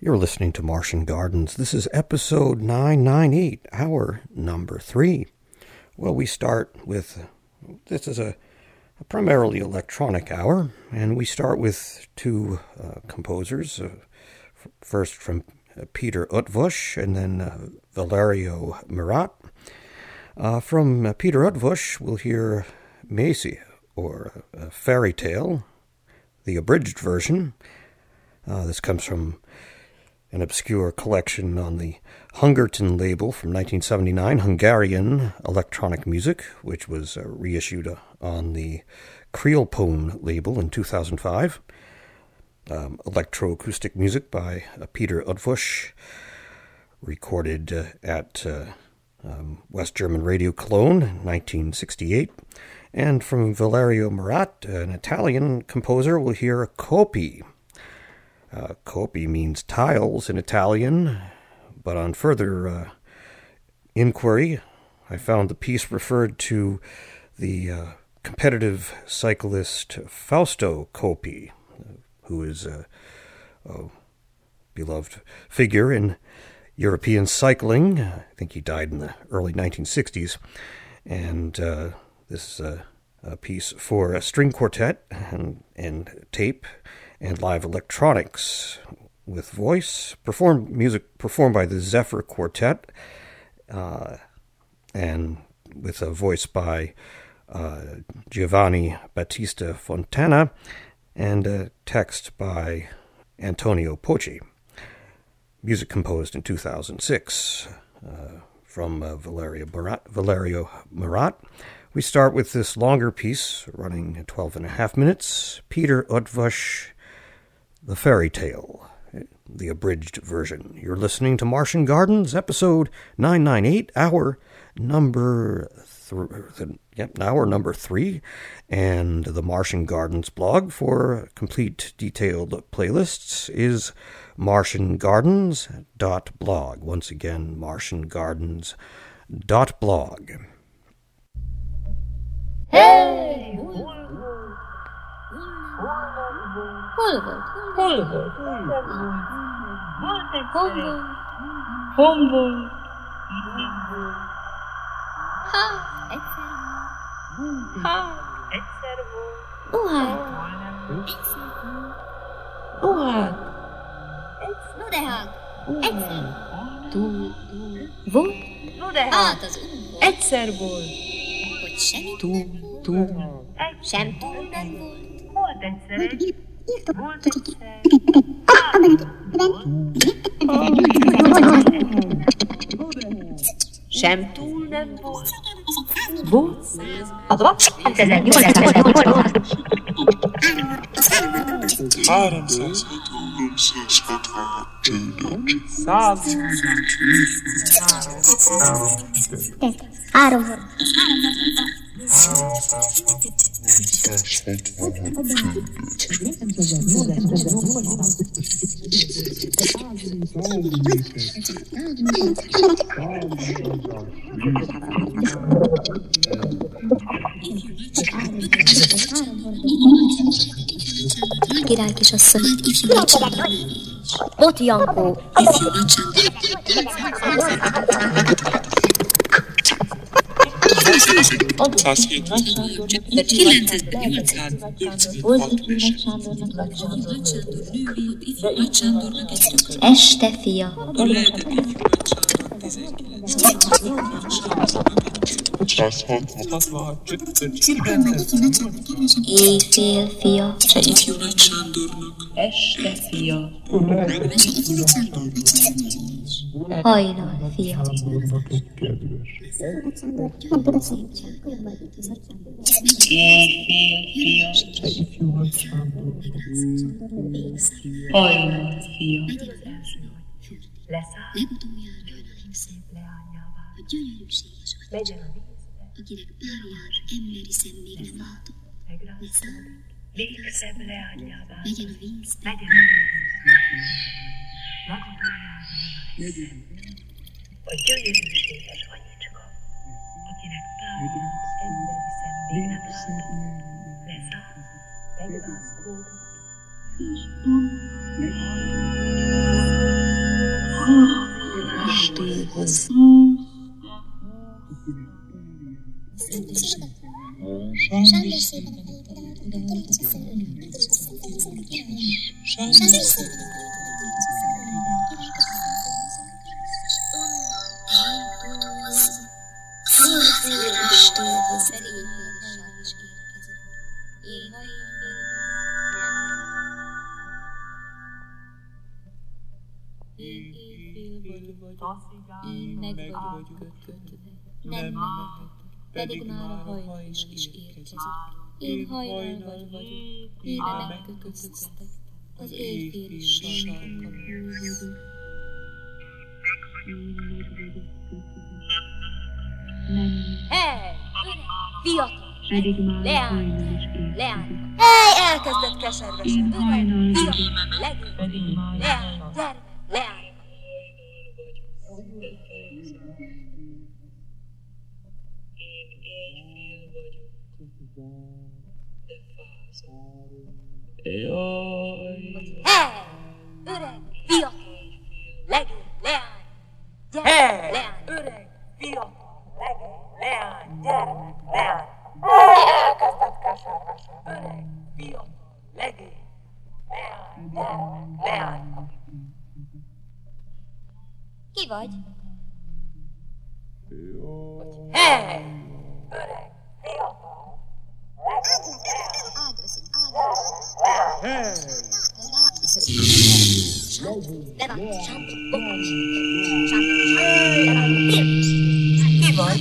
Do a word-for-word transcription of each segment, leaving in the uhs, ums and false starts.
You're listening to Martian Gardens. This is episode nine ninety-eight, hour number three. Well, we start with, this is a, a primarily electronic hour, and we start with two uh, composers, uh, f- first from uh, Peter Utvush and then uh, Valerio Murat. Uh, from uh, Peter Utvush, we'll hear Macy, or a fairy tale, the abridged version. Uh, this comes from an obscure collection on the Hungerton label from nineteen seventy-nine, Hungarian electronic music, which was uh, reissued uh, on the Creolpone label in two thousand five. Um, electroacoustic music by uh, Peter Utvush, recorded uh, at uh, um, West German Radio Cologne in nineteen sixty-eight. And from Valerio Murat, an Italian composer, we'll hear Copy. Uh, copy means tiles in Italian, but on further uh, inquiry, I found the piece referred to the uh, competitive cyclist Fausto Coppi, who is a, a beloved figure in European cycling. I think he died in the early nineteen sixties, and uh, this is a, a piece for a string quartet and, and tape and live electronics with voice, performed music performed by the Zephyr Quartet, uh, and with a voice by uh, Giovanni Battista Fontana, and a text by Antonio Pocci. Music composed in two thousand six uh, from uh, Valerio Murat. Valerio Murat. We start with this longer piece, running twelve and a half minutes. Peter Utvush, The Fairy Tale, the abridged version. You're listening to Martian Gardens, episode nine ninety-eight, hour number th- yep, hour number three, and the Martian Gardens blog for complete detailed playlists is martian gardens dot blog. Once again, martian gardens dot blog. Hey! Hol vagy? Hol vagy? Hol vagy? Hol vagy? Ha! Egyszer volt. Ha! Egyszer volt. Ó, hát! Egyszer volt. Ó, hát! No de hát! Egyszer volt. Túl. Volt? No de hát! Az úgy. Egyszer volt. Hogy semmi túl. Túl. Sem túl nem volt. Volt egyszer egy. Volt egyszer. Sem túl nem volt. Volt. háromszáz. Száz. Három volt. Király kisasszony. Bot Jankó. Este fia. Éjfél fia. Este fia. Hajnal fia. Éjfél fia. Hajnal fia. Leszáll. Leányává. Legyen a vízbe. Akinek párját emberi szemlék látom, Megrázódik. Végszebb leányává. legyen a vízben, Legyen a vízbe. Lakodójában legyen. A gyönyörűséges anyicska, akinek párját emberi szemlék nem látom. Leszáll. Megrázódik. És estéhez. Én meg vagyok kötve, nem mehetek, pedig már a hajnal is, is érkezik. Én hajnal vagyok, éve megkötöztek, az éjféli sarkon húzódik. Hely! Fiatal! Leány! Leány! Hely! Elkezdett keservesen! Fiatal! Legény! Leány! Gyere! Leány! Hely! Öreg! Fiatal! Legény! Leány! Gyere! Leány! Öreg! Fiatal! Legény! Leány! Gyere! Leány! Elkezdett keservesen! Öreg! Fiatal! Legény! Leány! Gyere! Leány! Ki vagy? Hely! Öreg! Fiatal! Ki vagy?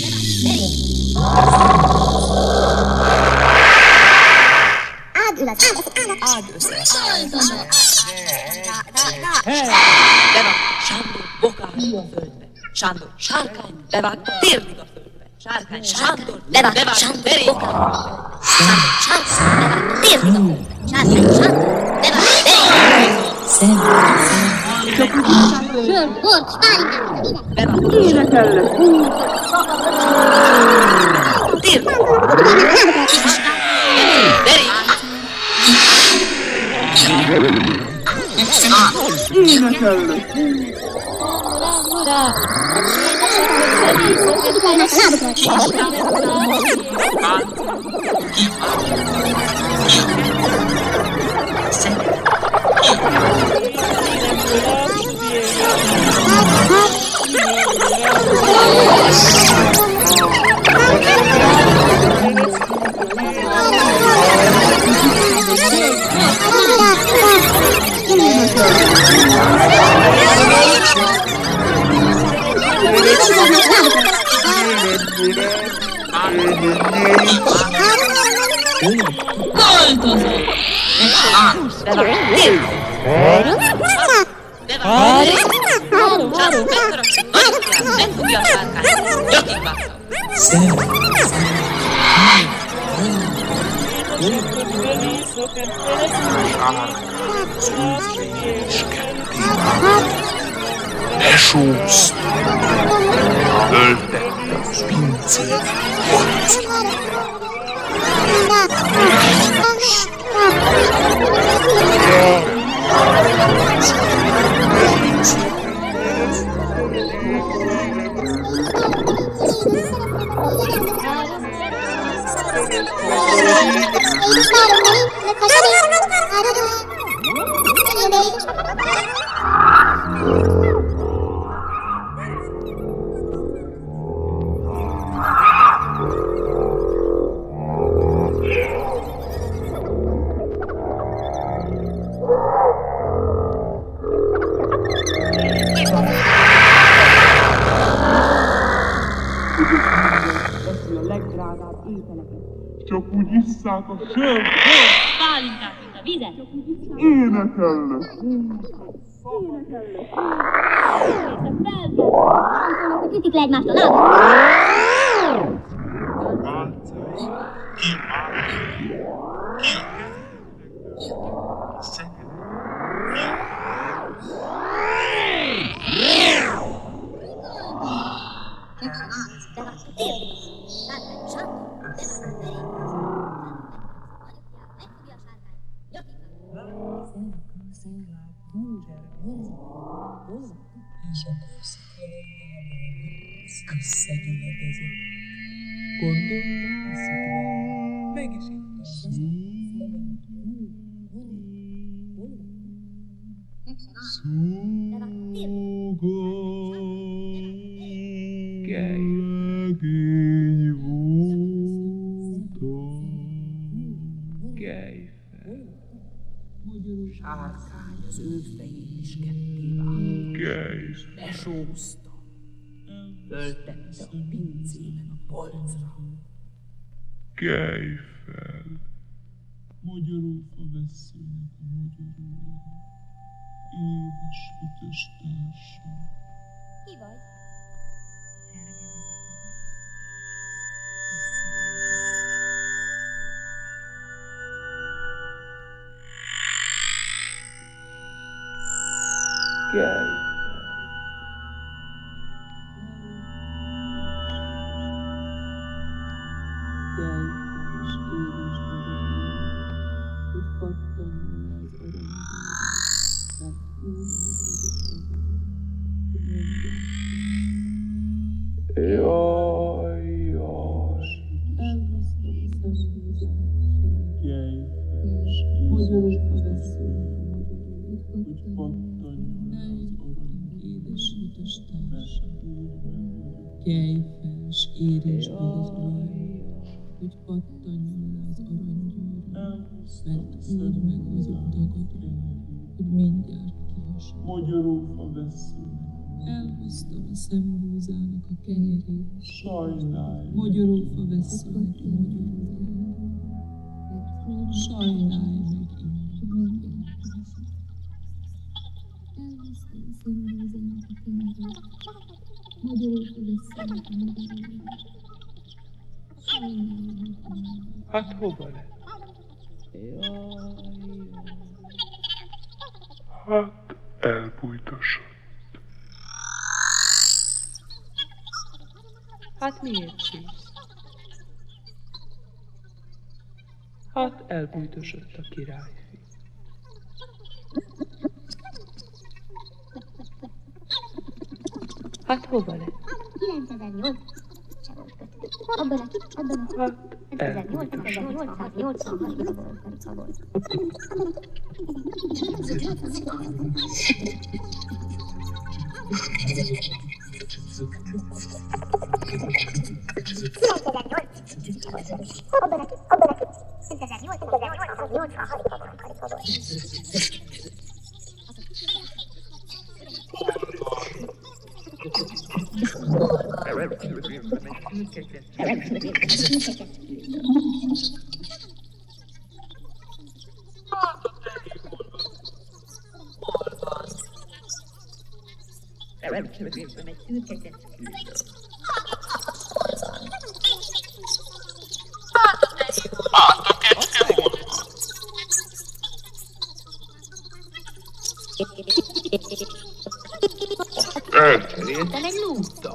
Áld össze! Bevág Sándor bokára a földbe. Sándor sárkány, bevág térdig a földbe. Sárkány, Sándor, bevág Sándor bokára a földbe. Sándor sárkány, bevág térdig a földbe. Sárkány, Sándor, bevág térdig a földbe. Sör, bort, pálinkát, Bevág Énekelnek! térdig. Énekelnek! Költöző! Bevág térdig. Bevág térdig. Sándor megharapszik nagy ujját, megfogja a sárkányt, gyakig vágta. Lesúszt! Öltette az pincét, harcig. Csak úgy isszák a sört, Pálinkát, mint a vizet. énekelnek. Akkor ütik le egymást a lábat. Szépen, szépen, És a kurszikalamában összegyüledezett. Gondoltam a szikván, meg is ittam. Legény voltam. Gejfel. Sárkány az ő fejét is ketté vágta. Gejfel. Lesózta. Föltette a pincében a polcra. Gejfel. Magyarul a veszélynek a magyarulja. Édes ütös társam. Ki vagy? Gejfel. Jaj, jaj. Gejfes édes hogy pattanjon az arany. Édes ütös társam. Gejfes, éresd meg az olajat, hogy pattanjon le az aranygyűrű, mert úgy megvagyok dagadva, hogy mindjárt kihasom. Magyarófa veszőnek. Elhoztam a szembúzának a kenyerét, Sajnálj. magyarófa vesszőnek a magyaróját. Sajnálj meg innen. Hát hova lett? Hát elbújtosott. Hát miért sírsz? Hát elbújtosott a királyfi. Hát hova lett? kilencezer-nyolc. Abban a, abban a... Hát ezernyolcszáznyolcvanhatban volt. Szerintem egy lúta.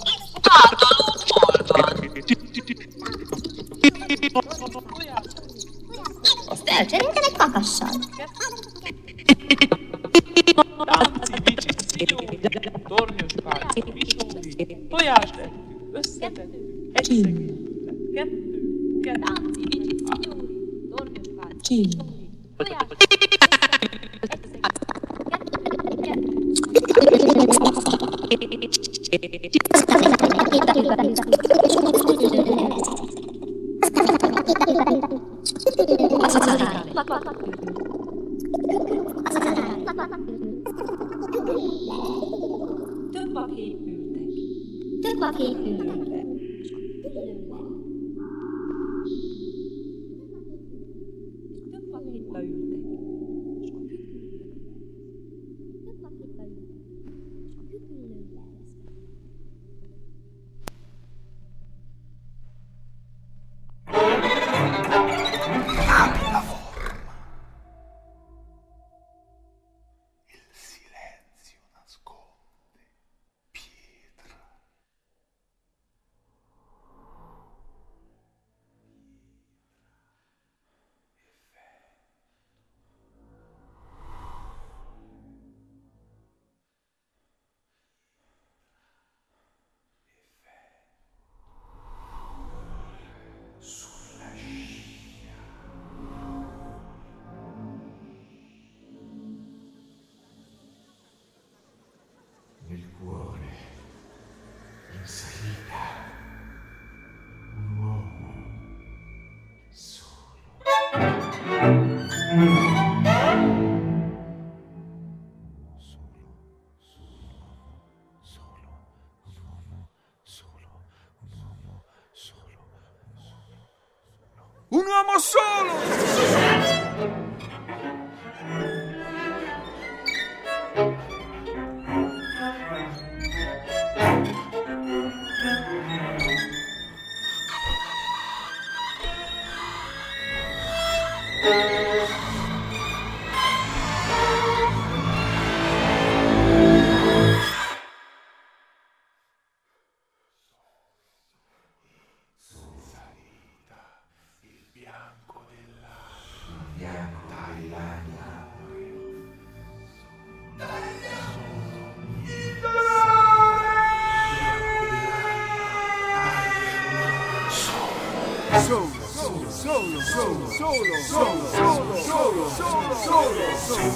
Azt elcseréltem egy kakassal. Tánci, bicsi, szigyó, tornyos pár, visódi, tojást ettük, összetettük, egy szegélybe, kettő, kettő, tánci, bicsi, szigyó, tornyos pár, visódi, tojást több a hét ültek. Több a hét ültek. Több a hét leültek. cuore, in salita, un uomo solo. Un uomo solo! Solo, solo, solo, solo, solo, solo, solo, solo, solo, solo,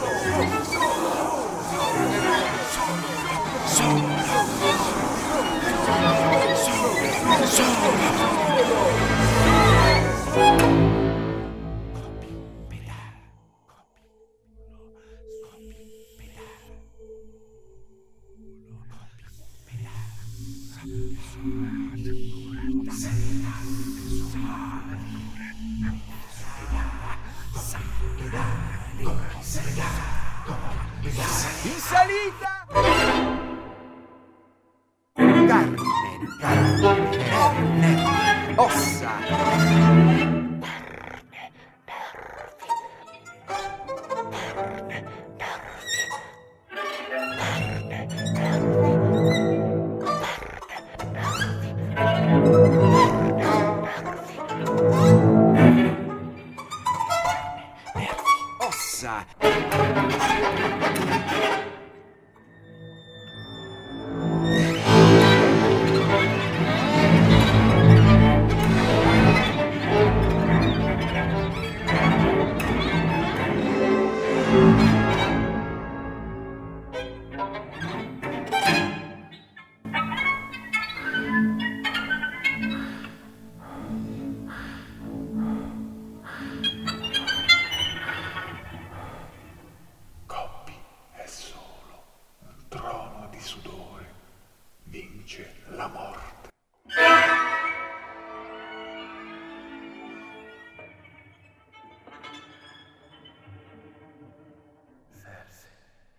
in salita! Carne, carne, carne, ossa! Carne, nervi, carne, nervi, carne, nervi, ossa! La morte. Cersei.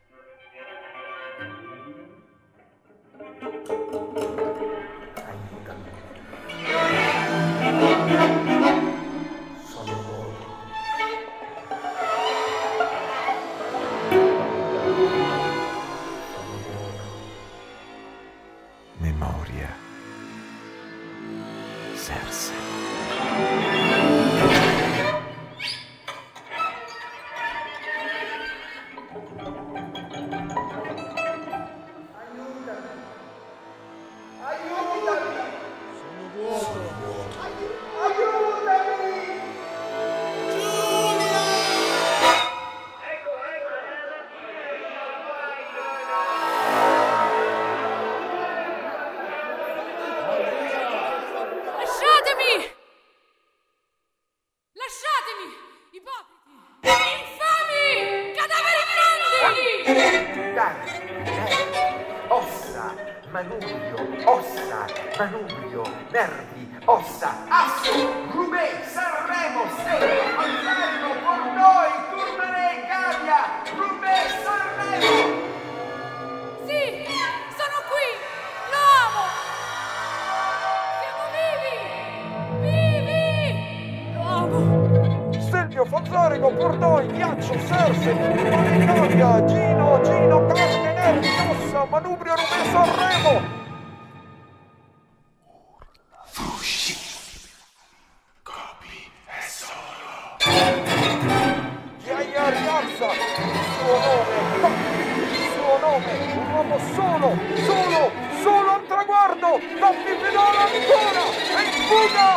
Aiutami. Sono vuoto. Sono vuoto. Memoria. Cersei. Ossa, manubrio, ossa, manubrio, nervi, ossa, asso, Roubaix, Sanremo, Stella, Manzano, Bordeaux, Tournai, Gavia, Roubaix, Sanremo! Sì, sono qui, lo amo! Siamo vivi! Vivi! Lo amo! Silvio, Fonzarico, Bordeaux, Ghiaccio, Cersei, Tournai, Gavia, Gino, Gino, carne, nervi, ossa, manubrio, Roubaix, Sanremo! Fusci. Copi è solo. Ghiaia rialza il suo nome, il suo nome, un uomo solo, solo, solo al traguardo, Coppi pedala ancora, e in fuga!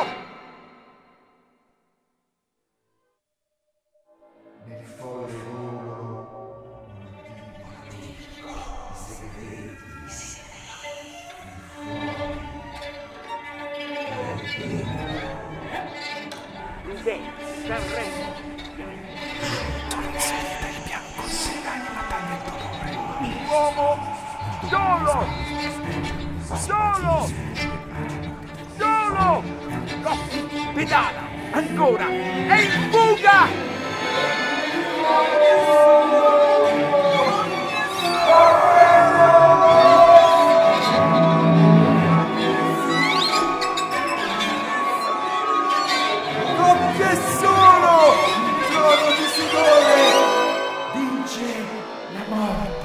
Nel folle volo, i segreti Sanremo. Uomo solo! Solo! Solo! Coppi, pedala, ancora! E in fuga! Coppia solo! Trono di sudore! Vince la morte!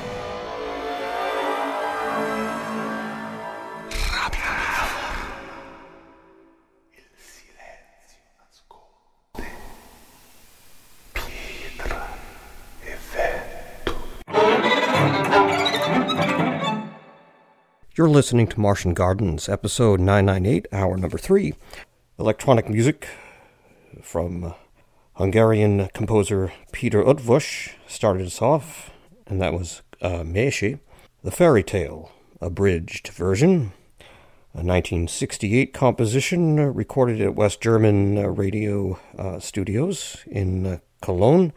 You're listening to Martian Gardens, episode nine ninety-eight, hour number three. Electronic music from uh, Hungarian composer Peter Eötvös started us off, and that was uh, Mesé, The Fairy Tale, abridged version. A nineteen sixty-eight composition uh, recorded at West German uh, Radio uh, Studios in uh, Cologne,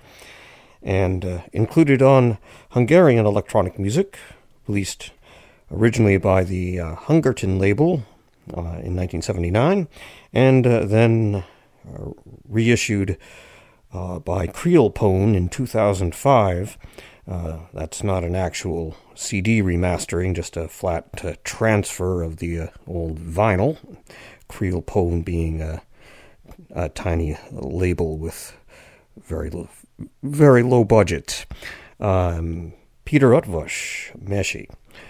and uh, included on Hungarian electronic music, released originally by the uh, Hungerton label uh, in nineteen seventy-nine, and uh, then uh, reissued uh, by Creelpone in two thousand five. Uh, that's not an actual C D remastering, just a flat uh, transfer of the uh, old vinyl. Creelpone being a, a tiny label with very low, very low budget. Um, Peter Eötvös, Mesé.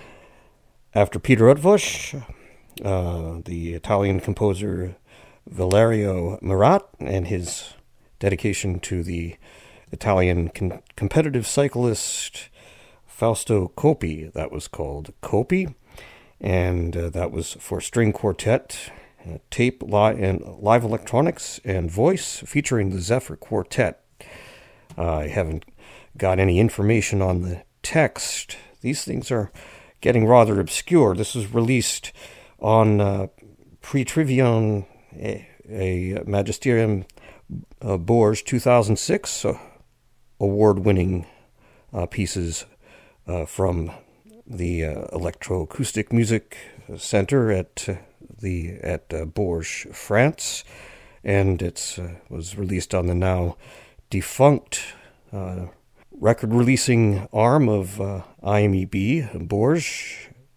After Peter Eötvös, uh, the Italian composer Valerio Marat and his dedication to the Italian con- competitive cyclist Fausto Coppi. That was called Coppi, and uh, that was for string quartet, uh, tape, li- and live electronics, and voice, featuring the Zephyr Quartet. Uh, I haven't got any information on the text. These things are getting rather obscure. This was released on uh, Pretrivion, a, a Magisterium uh, Bourges two thousand six, uh, award-winning uh, pieces uh, from the uh, Electroacoustic Music Center at uh, the at uh, Bourges, France, and it uh, was released on the now defunct uh, record-releasing arm of uh, I M E B, Bourges,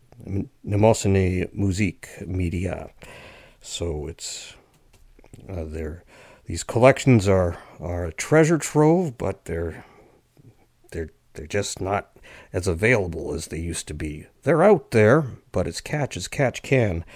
Mnemosyne Musique Media. So it's uh, they're, these collections are, are a treasure trove, but they're they're they're just not as available as they used to be. They're out there, but it's catch as catch can.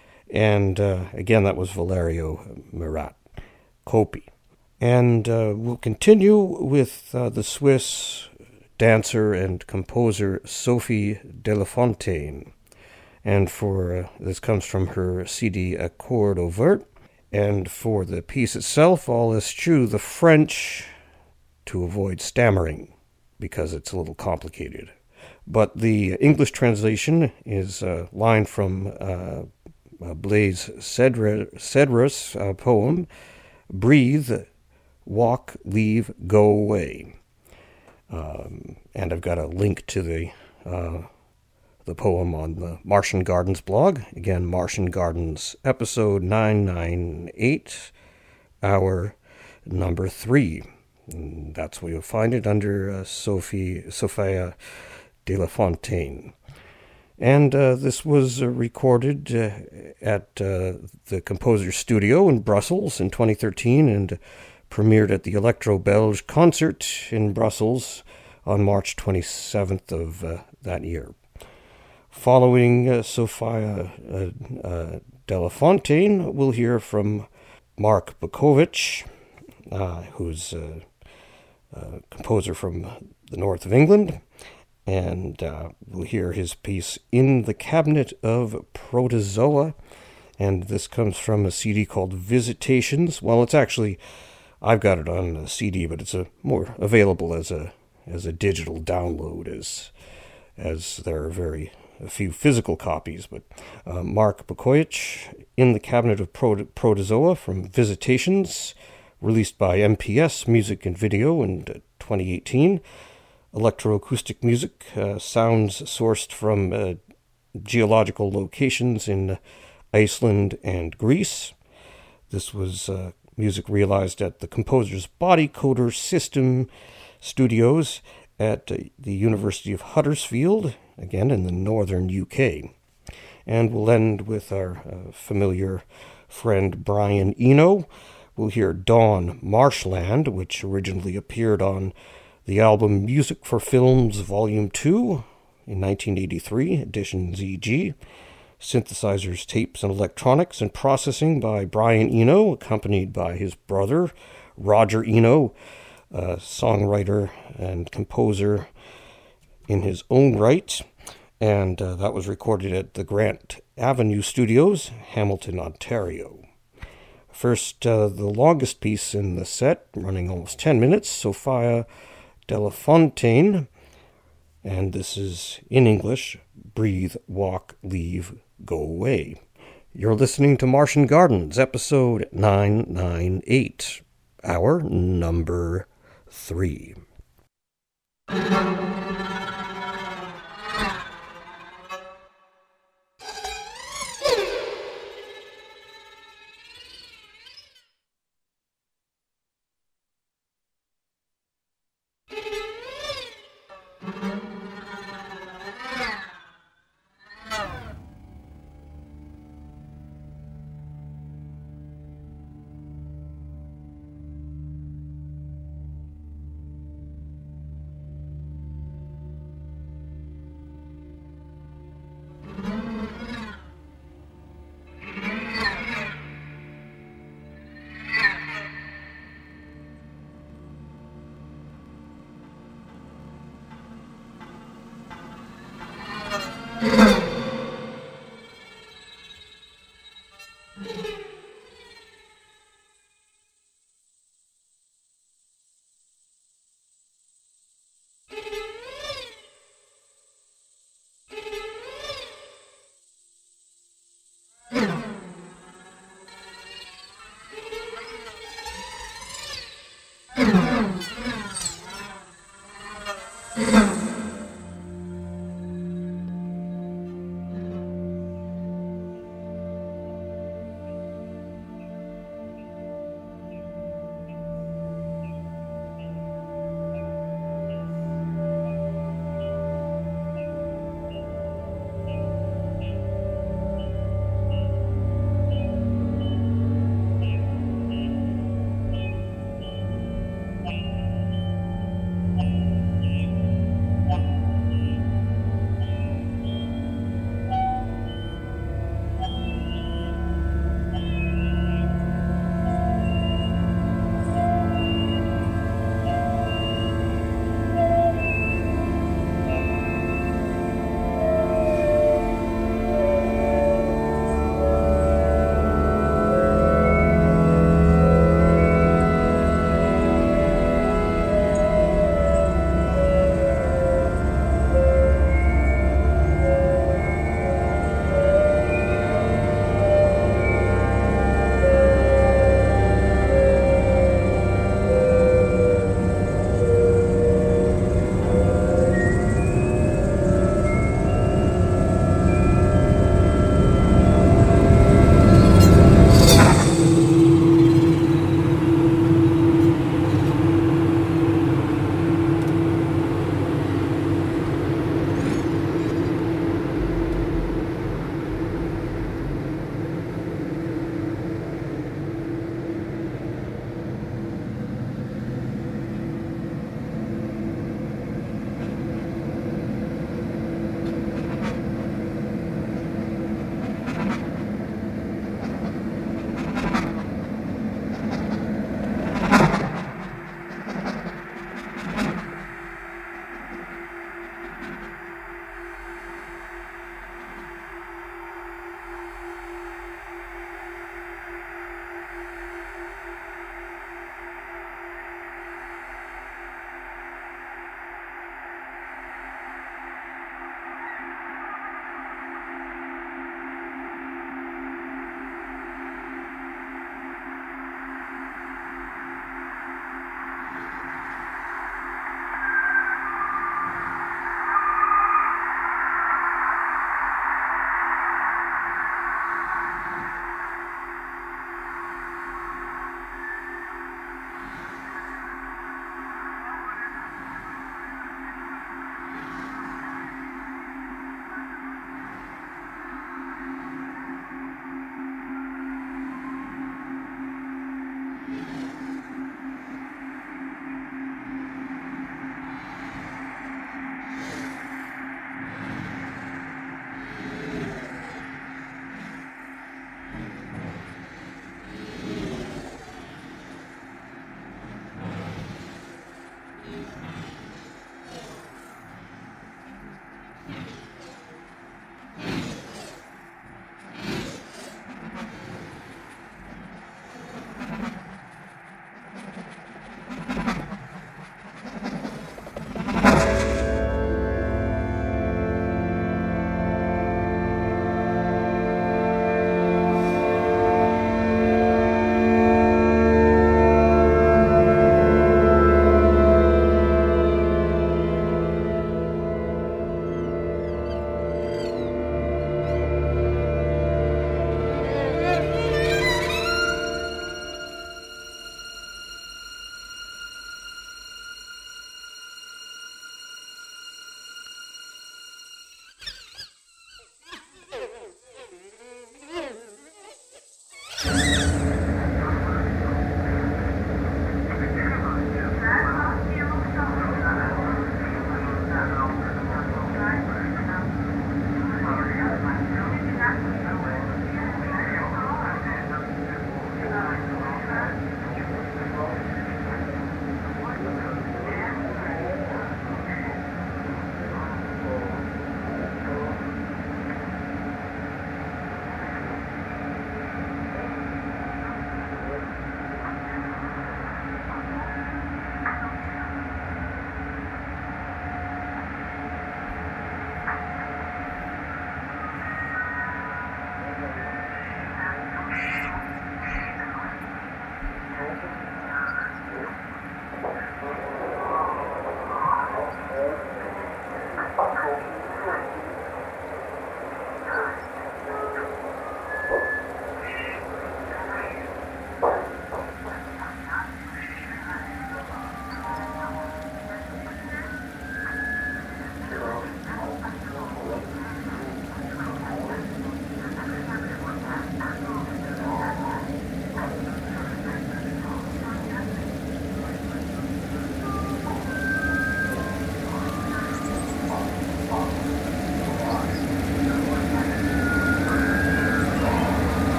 And uh, again, that was Valerio Marat, Coppi. And uh, we'll continue with uh, the Swiss dancer and composer Sophie Delafontaine. And for uh, this comes from her C D Accord Overt. And for the piece itself, I'll eschew the French to avoid stammering, because it's a little complicated. But the English translation is a line from uh, Blaise Cedrus' uh, poem, Breathe, Walk, Leave, Go Away. Um, and I've got a link to the uh, the poem on the Martian Gardens blog. Again, Martian Gardens, episode nine ninety-eight, hour number three. And that's where you'll find it, under uh, Sophie Sophia Delafontaine. And uh, this was uh, recorded uh, at uh, the Composer's Studio in Brussels in twenty thirteen, and premiered at the Electro Belge concert in Brussels on March twenty-seventh of uh, that year. Following uh, Sophia uh, uh, Delafontaine, we'll hear from Mark Bukovic, uh, who's a, a composer from the north of England, and uh, we'll hear his piece In the Cabinet of Protozoa, and this comes from a C D called Visitations. Well, it's actually, I've got it on a C D, but it's a more available as a as a digital download, as as there are very a few physical copies. But uh, Mark Bukovic, In the Cabinet of Proto- Protozoa, from Visitations, released by M P S Music and Video in uh, twenty eighteen. Electroacoustic music, uh, sounds sourced from uh, geological locations in Iceland and Greece. This was uh, music realized at the Composer's Body Coder System Studios at uh, the University of Huddersfield, again in the northern U K. And we'll end with our uh, familiar friend Brian Eno. We'll hear Dawn Marshland, which originally appeared on the album Music for Films Volume two in nineteen eighty-three, edition Z G. Synthesizers, tapes, and electronics and processing by Brian Eno, accompanied by his brother, Roger Eno, a songwriter and composer in his own right. And uh, that was recorded at the Grant Avenue Studios, Hamilton, Ontario. First, uh, the longest piece in the set, running almost ten minutes, Sophia Delafontaine, and this is, in English, Breathe, Walk, Leave, Go Away. You're listening to Martian Gardens, episode nine ninety-eight, hour number three.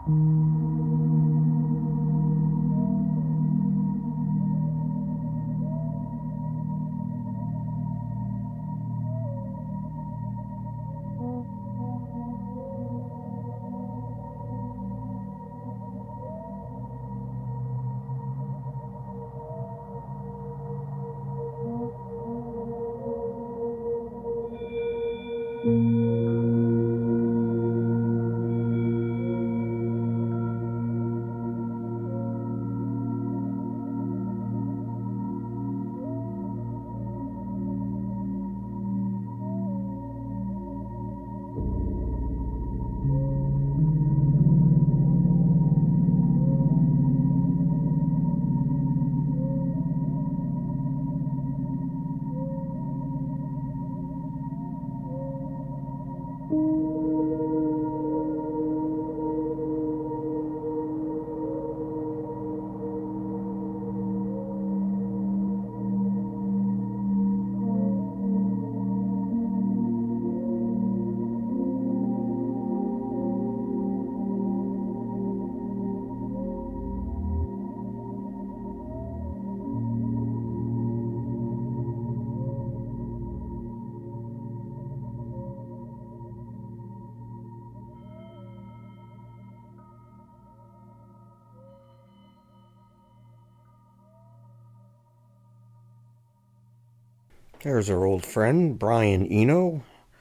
There's our old friend, Brian Eno,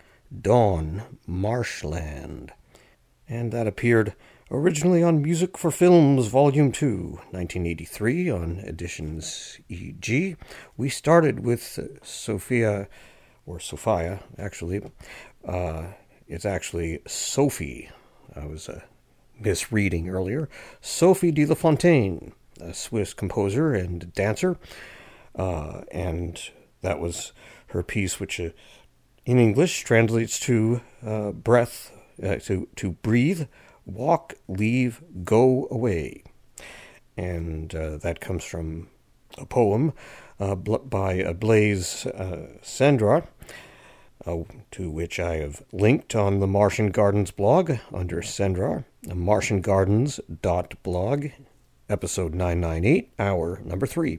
Dawn Marshland. And that appeared originally on Music for Films, Volume two, nineteen eighty-three, on Editions E G. We started with Sophia, or Sophia, actually. Uh, it's actually Sophie. I was uh, misreading earlier. Sophie de la Fontaine, a Swiss composer and dancer. Uh, and that was her piece, which uh, in English translates to uh, breath, uh, to, to breathe, walk, leave, go away. And uh, that comes from a poem uh, by uh, Blaise uh, Cendrars, uh, to which I have linked on the Martian Gardens blog under Cendrars, martian gardens dot blog, episode nine ninety-eight, hour number three.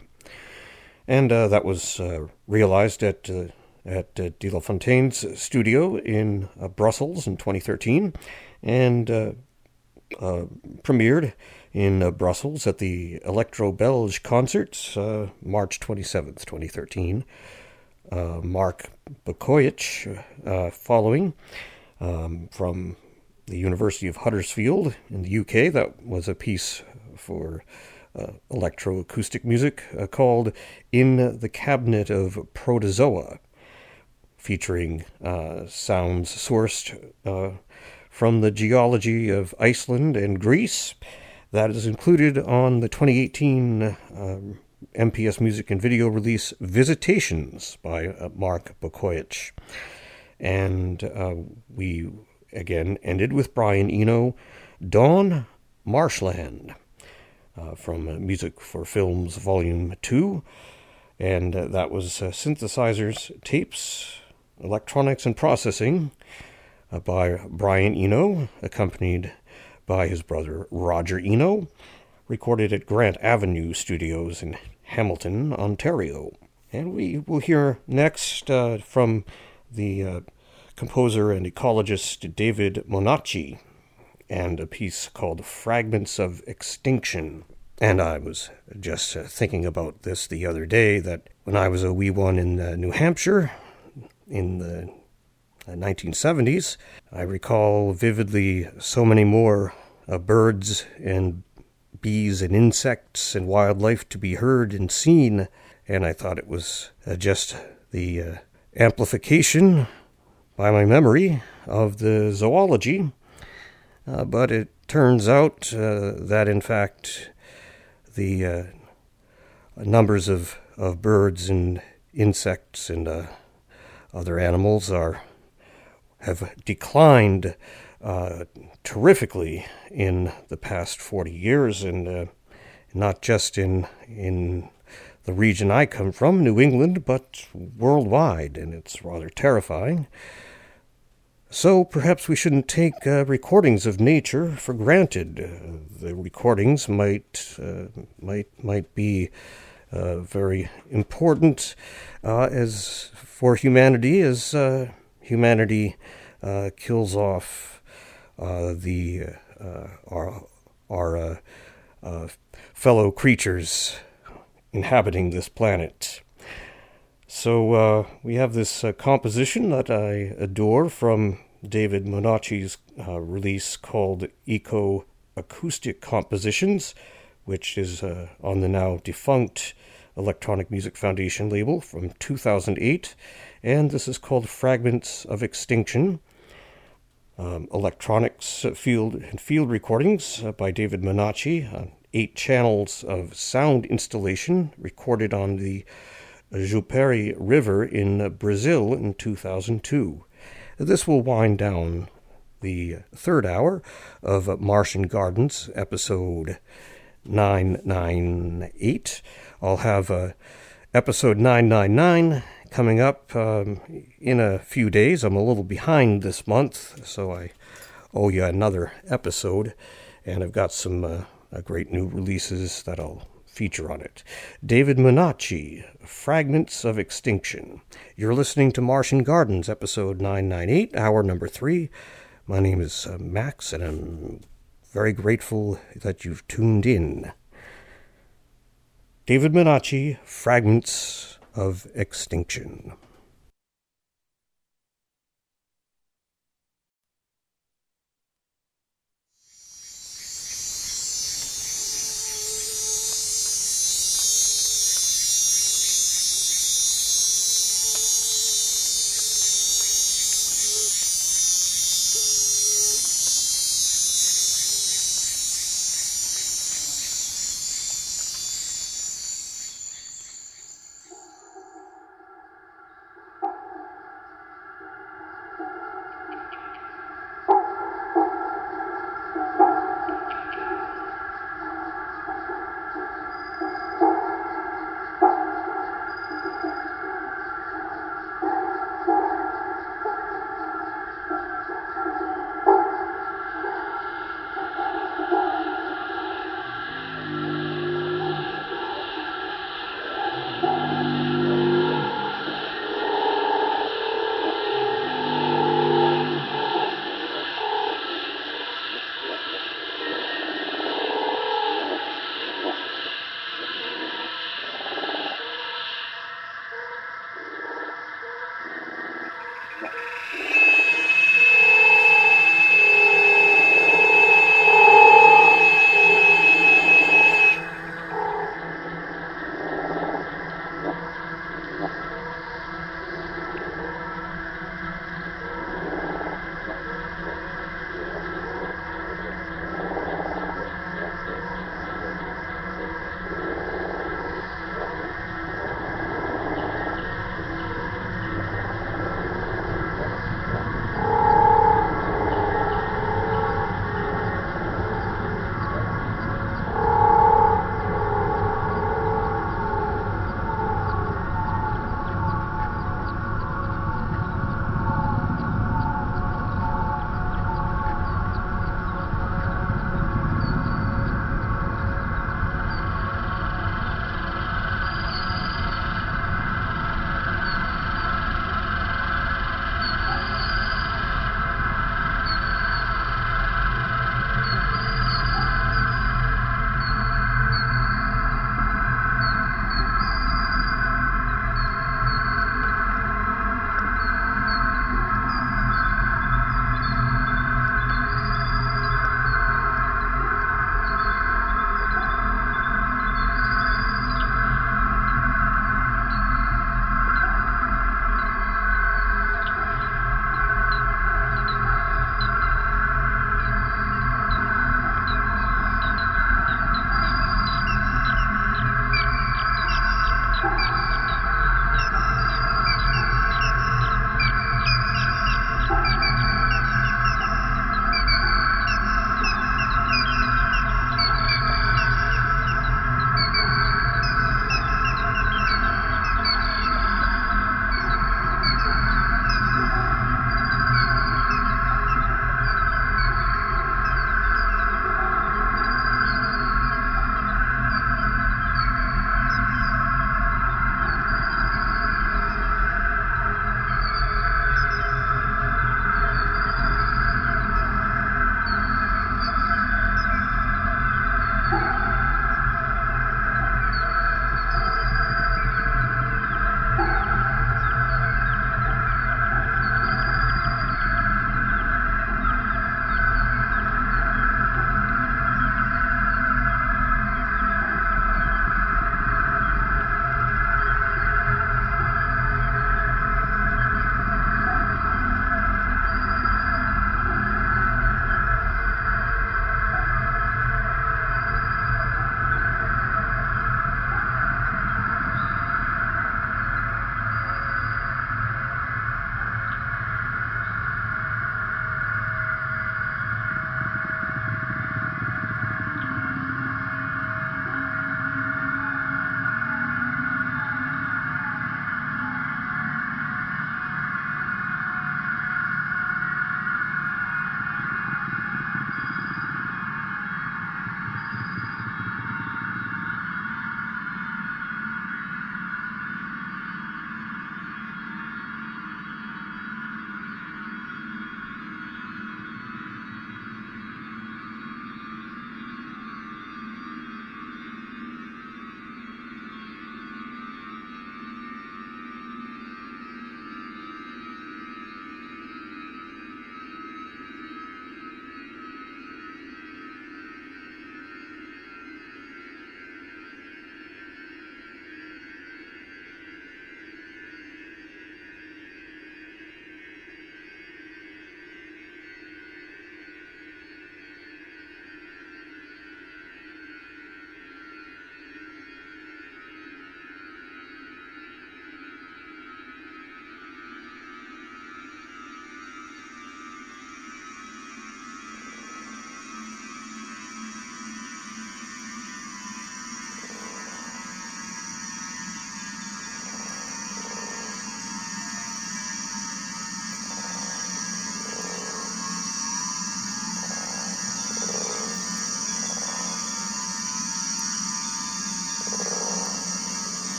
And uh, that was uh, realized at uh, at uh, De La Fontaine's studio in uh, Brussels in twenty thirteen, and uh, uh, premiered in uh, Brussels at the Electro Belge concerts uh, March twenty-seventh, twenty thirteen. Uh, Mark Bokojic uh, following um, from the University of Huddersfield in the U K. That was a piece for Uh, electroacoustic music uh, called In the Cabinet of Protozoa, featuring uh, sounds sourced uh, from the geology of Iceland and Greece. That is included on the twenty eighteen uh, M P S Music and Video release Visitations by uh, Mark Bokojic. And uh, we again ended with Brian Eno, Dawn Marshland. Uh, from uh, Music for Films, Volume two, and uh, that was uh, Synthesizers, Tapes, Electronics, and Processing uh, by Brian Eno, accompanied by his brother Roger Eno, recorded at Grant Avenue Studios in Hamilton, Ontario. And we will hear next uh, from the uh, composer and ecologist David Monacchi, and a piece called Fragments of Extinction. And I was just uh, thinking about this the other day, that when I was a wee one in uh, New Hampshire in the uh, nineteen seventies, I recall vividly so many more uh, birds and bees and insects and wildlife to be heard and seen, and I thought it was uh, just the uh, amplification by my memory of the zoology. Uh, but it turns out uh, that, in fact, the uh, numbers of, of birds and insects and uh, other animals are have declined uh, terrifically in the past forty years, and uh, not just in in the region I come from, New England, but worldwide, and it's rather terrifying. So perhaps we shouldn't take uh, recordings of nature for granted. Uh, the recordings might uh, might might be uh, very important uh, as for humanity as uh, humanity uh, kills off uh, the uh, our our uh, uh, fellow creatures inhabiting this planet. So uh, we have this uh, composition that I adore from David Menacci's uh, release called Eco Acoustic Compositions, which is uh, on the now defunct Electronic Music Foundation label from two thousand eight, and this is called Fragments of Extinction. Um, electronics field and field recordings uh, by David Menacci on eight channels of sound installation recorded on the Juperi River in Brazil in two thousand two. This will wind down the third hour of Martian Gardens, episode nine ninety-eight. I'll have uh, episode nine ninety-nine coming up um, in a few days. I'm a little behind this month, so I owe you another episode, and I've got some uh, great new releases that I'll feature on it. David Menacci, Fragments of Extinction. You're listening to Martian Gardens, episode nine ninety-eight, hour number three. My name is uh, Max, and I'm very grateful that you've tuned in. David Menacci, Fragments of Extinction.